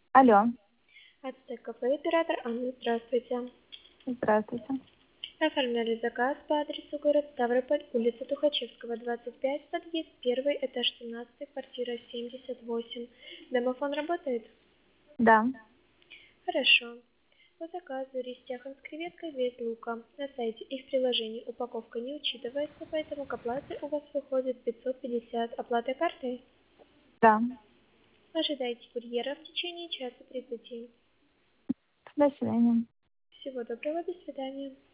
Алло, Ацтек кафе, оператор Анна, здравствуйте. здравствуйте. Оформляли заказ по адресу город Ставрополь, улица Тухачевского, 25, подъезд 1, этаж 17, квартира 78. Домофон работает? Да, Хорошо. По заказу рис тяхан с креветкой без лука. На сайте и в приложении упаковка не учитывается, поэтому к оплате у вас выходит 550. Оплата картой? да. Ожидайте курьера в течение часа 30. До свидания. Всего доброго, до свидания.